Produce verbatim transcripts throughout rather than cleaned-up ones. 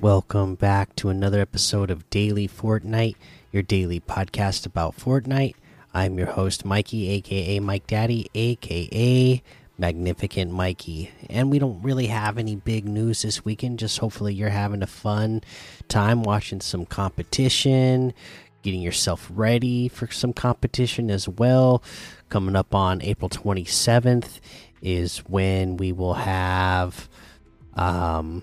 Welcome back to another episode of Daily Fortnite, your daily podcast about Fortnite. I'm your host, Mikey, aka Mike Daddy, aka Magnificent Mikey. And we don't really have any big news this weekend, just hopefully you're having a fun time watching some competition, getting yourself ready for some competition as well. Coming up on April twenty-seventh is when we will have um,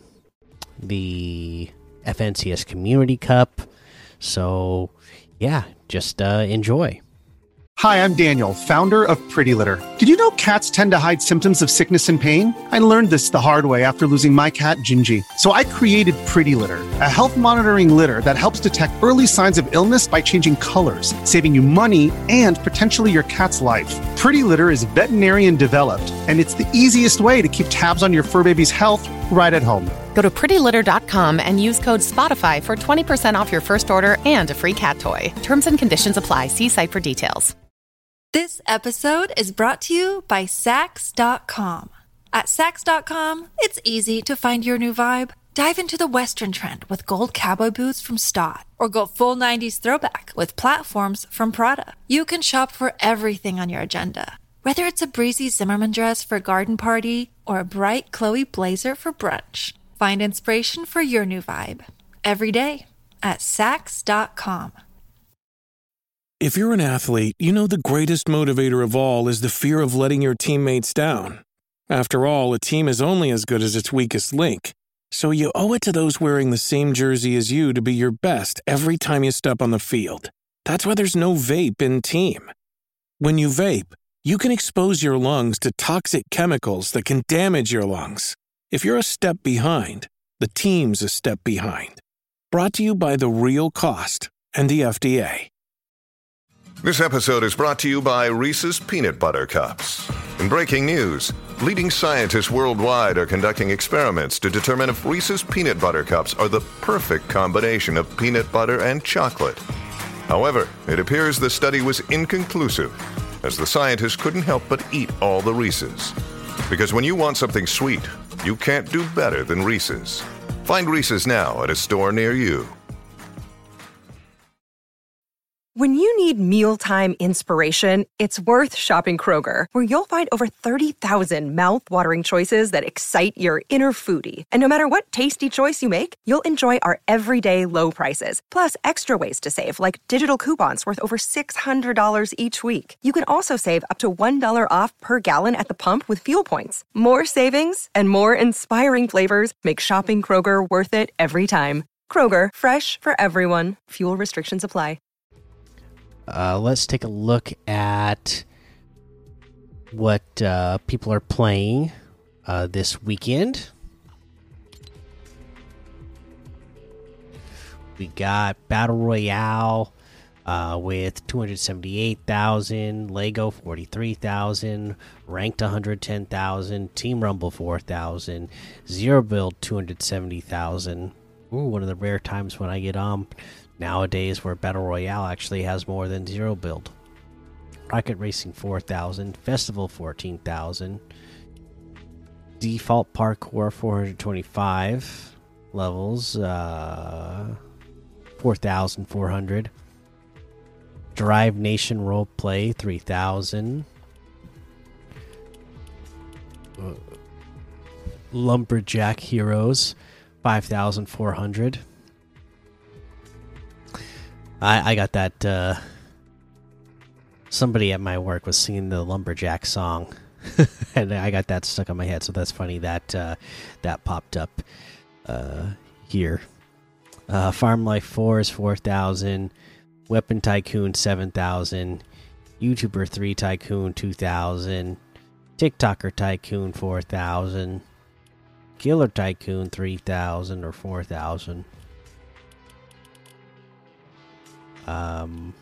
the F N C S Community Cup. So, yeah, just uh, enjoy. Hi, I'm Daniel, founder of Pretty Litter. Did you know cats tend to hide symptoms of sickness and pain? I learned this the hard way after losing my cat, Gingy. So I created Pretty Litter, a health monitoring litter that helps detect early signs of illness by changing colors, saving you money and potentially your cat's life. Pretty Litter is veterinarian developed, and it's the easiest way to keep tabs on your fur baby's health right at home. Go to pretty litter dot com and use code SPOTIFY for twenty percent off your first order and a free cat toy. Terms and conditions apply. See site for details. This episode is brought to you by Sax dot com. At Sax dot com, it's easy to find your new vibe. Dive into the Western trend with gold cowboy boots from Stott, or go full nineties throwback with platforms from Prada. You can shop for everything on your agenda, whether it's a breezy Zimmermann dress for a garden party or a bright Chloe blazer for brunch. Find inspiration for your new vibe every day at Sax dot com. If you're an athlete, you know the greatest motivator of all is the fear of letting your teammates down. After all, a team is only as good as its weakest link. So you owe it to those wearing the same jersey as you to be your best every time you step on the field. That's why there's no vape in team. When you vape, you can expose your lungs to toxic chemicals that can damage your lungs. If you're a step behind, the team's a step behind. Brought to you by The Real Cost and the F D A. This episode is brought to you by Reese's Peanut Butter Cups. In breaking news, leading scientists worldwide are conducting experiments to determine if Reese's Peanut Butter Cups are the perfect combination of peanut butter and chocolate. However, it appears the study was inconclusive, as the scientists couldn't help but eat all the Reese's. Because when you want something sweet, you can't do better than Reese's. Find Reese's now at a store near you. When you need mealtime inspiration, it's worth shopping Kroger, where you'll find over thirty thousand mouth-watering choices that excite your inner foodie. And no matter what tasty choice you make, you'll enjoy our everyday low prices, plus extra ways to save, like digital coupons worth over six hundred dollars each week. You can also save up to one dollar off per gallon at the pump with fuel points. More savings and more inspiring flavors make shopping Kroger worth it every time. Kroger, fresh for everyone. Fuel restrictions apply. Uh, let's take a look at what uh, people are playing uh, this weekend. We got Battle Royale uh, with two hundred seventy-eight thousand, Lego forty-three thousand, Ranked one hundred ten thousand, Team Rumble four thousand, Zero Build two hundred seventy thousand. Ooh, one of the rare times when I get on nowadays where Battle Royale actually has more than Zero Build. Rocket Racing four thousand, Festival fourteen thousand, Default Parkour four hundred twenty-five levels, uh, four thousand four hundred, Drive Nation Roleplay three thousand, uh, Lumberjack Heroes five thousand four hundred. I, I got that. Uh, somebody at my work was singing the Lumberjack song, and I got that stuck on my head. So that's funny that uh, that popped up uh, here. Uh, Farm Life four is four thousand, Weapon Tycoon seven thousand, YouTuber three Tycoon two thousand, TikToker Tycoon four thousand, Killer Tycoon three thousand or four thousand. Um,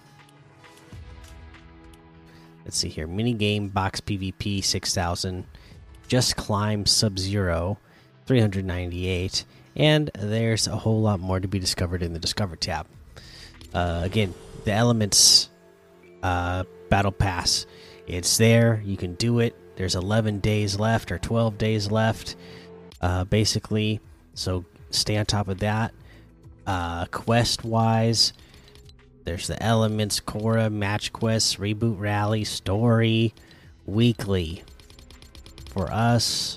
let's see here. Minigame Box PvP six thousand, Just Climb Sub Zero three hundred ninety-eight, and there's a whole lot more to be discovered in the Discover tab. Uh, again, the Elements uh, Battle Pass, it's there. You can do it. There's eleven days left or twelve days left, uh, basically. So stay on top of that. Uh, quest wise, there's the Elements, Korra, Match Quests, Reboot Rally, Story, Weekly. For us.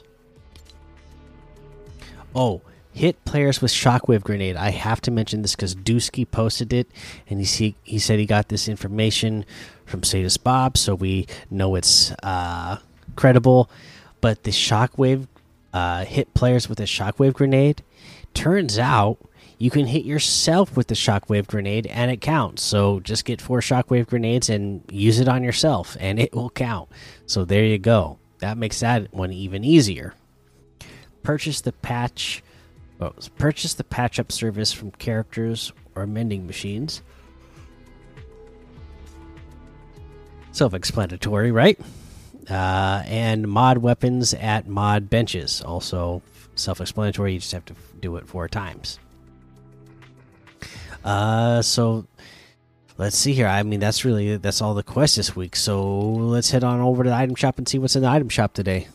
Oh, hit players with Shockwave Grenade. I have to mention this because Dusky posted it, and he see, he said he got this information from Sadist Bob, so we know it's uh, credible. But the Shockwave uh, hit players with a Shockwave Grenade. Turns out you can hit yourself with the Shockwave Grenade, and it counts. So just get four Shockwave Grenades and use it on yourself, and it will count. So there you go. That makes that one even easier. Purchase the patch. Oh, purchase the patch up service from characters or mending machines. Self-explanatory, right? Uh, and mod weapons at mod benches. Also self-explanatory. You just have to do it four times. Uh, so let's see here. I mean, that's really that's all the quests this week. So let's head on over to the item shop and see what's in the item shop today.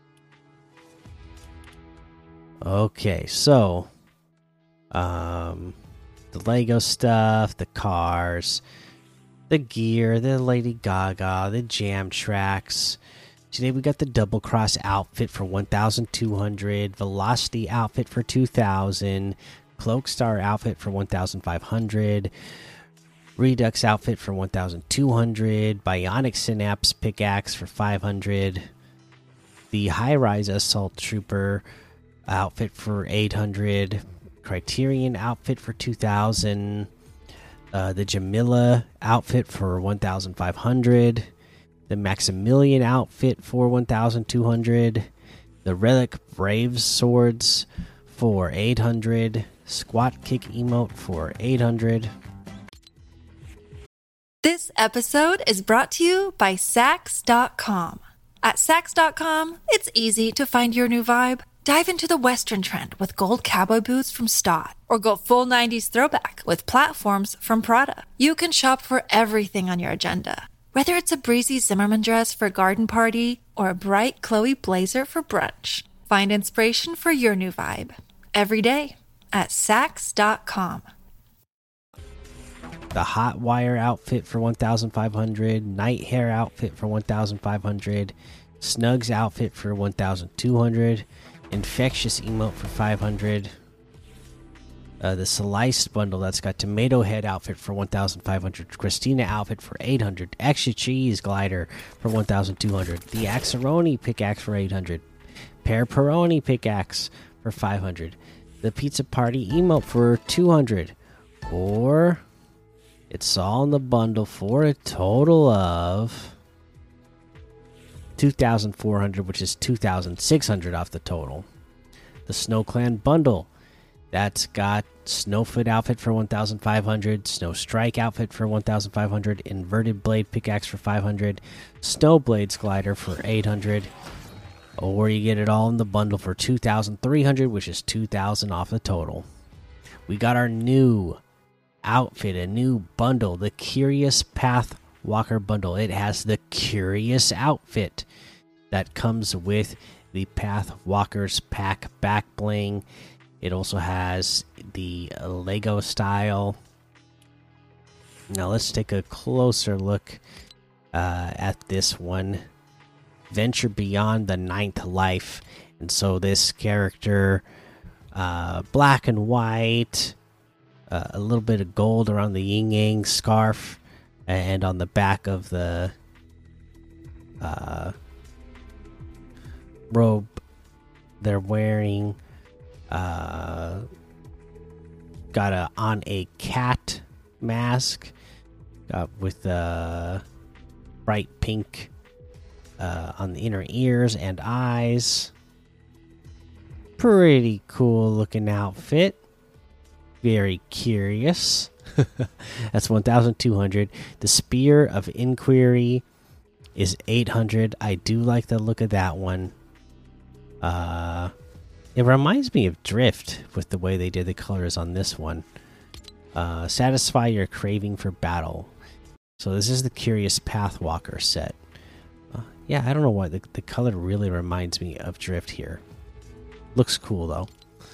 Okay, so um, the Lego stuff, the cars, the gear, the Lady Gaga, the jam tracks. Today we got the Double Cross outfit for one thousand two hundred, Velocity outfit for two thousand, Cloak Star outfit for one thousand five hundred. Redux outfit for one thousand two hundred, Bionic Synapse pickaxe for five hundred, the High Rise Assault Trooper outfit for eight hundred, Criterion outfit for two thousand, uh, the Jamila outfit for one thousand five hundred, the Maximilian outfit for one thousand two hundred, the Relic Brave swords for eight hundred, Squat Kick emote for eight hundred. This episode is brought to you by Sax dot com. At Sax dot com, it's easy to find your new vibe. Dive into the Western trend with gold cowboy boots from Stott, or go full nineties throwback with platforms from Prada. You can shop for everything on your agenda, whether it's a breezy Zimmermann dress for a garden party or a bright Chloe blazer for brunch. Find inspiration for your new vibe every day at Sax dot com. The Hot Wire outfit for one thousand five hundred, Night Hair outfit for one thousand five hundred, Snugs outfit for one thousand two hundred, Infectious emote for five hundred, uh, the Sliced bundle that's got Tomato Head outfit for one thousand five hundred, Christina outfit for eight hundred, Extra Cheese glider for one thousand two hundred, the Axaroni pickaxe for eight hundred, Pear Peroni pickaxe for five hundred, the Pizza Party emote for two hundred, or it's all in the bundle for a total of two thousand four hundred, which is two thousand six hundred off the total. The Snow Clan bundle, that's got Snowfoot outfit for one thousand five hundred, Snow Strike outfit for one thousand five hundred, Inverted Blade pickaxe for five hundred, Snow Blades glider for eight hundred, or you get it all in the bundle for two thousand three hundred, which is two thousand off the total. We got our new outfit, a new bundle, the Curious Path Walker bundle. It has the Curious outfit that comes with the Path Walker's pack back bling. It also has the Lego style. Now let's take a closer look uh, at this one. Venture Beyond the Ninth Life. And so this character, uh, black and white, uh, a little bit of gold around the yin yang scarf, and on the back of the uh, robe they're wearing, uh, got a on a cat mask uh, with a bright pink uh, on the inner ears and eyes. Pretty cool looking outfit. Very curious. That's one thousand two hundred. The Spear of Inquiry is eight hundred. I do like the look of that one. Uh, it reminds me of Drift with the way they did the colors on this one. Uh, satisfy your craving for battle. So this is the Curious Pathwalker set. Uh, yeah, I don't know why the, the color really reminds me of Drift here. Looks cool though.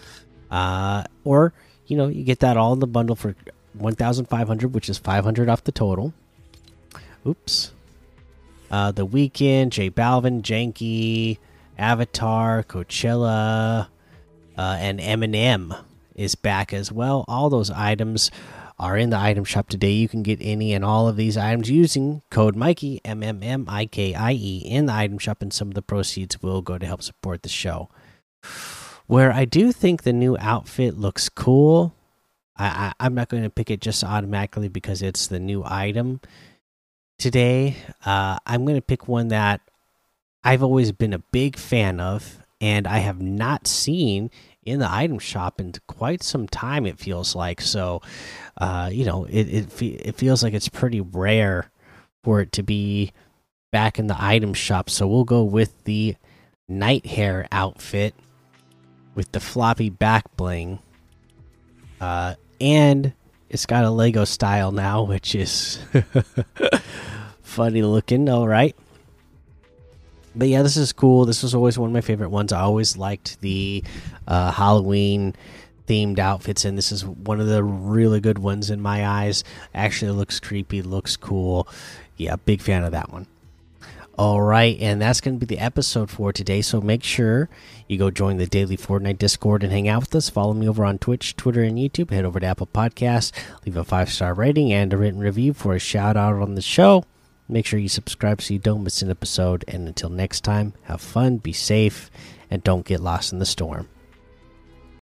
Uh, or, you know, you get that all in the bundle for one thousand five hundred, which is five hundred off the total. Oops. Uh, the Weeknd, J Balvin, Janky, Avatar, Coachella, uh, and Eminem is back as well. All those items are in the item shop today. You can get any and all of these items using code Mikey, M M M I K I E, in the item shop, and some of the proceeds will go to help support the show. Where I do think the new outfit looks cool, I, I, I'm not going to pick it just automatically because it's the new item today. Uh, I'm going to pick one that I've always been a big fan of, and I have not seen in the item shop in quite some time, it feels like. So, uh, you know, it, it, fe it feels like it's pretty rare for it to be back in the item shop. So we'll go with the night hair outfit with the floppy back bling. Uh, and it's got a Lego style now, which is funny looking. All right. But yeah, this is cool. This was always one of my favorite ones. I always liked the uh, Halloween themed outfits, and this is one of the really good ones in my eyes. Actually, it looks creepy, looks cool. Yeah, big fan of that one. All right, and that's going to be the episode for today. So make sure you go join the Daily Fortnite Discord and hang out with us. Follow me over on Twitch, Twitter, and YouTube. Head over to Apple Podcasts, leave a five star rating and a written review for a shout out on the show. Make sure you subscribe so you don't miss an episode. And until next time, have fun, be safe, and don't get lost in the storm.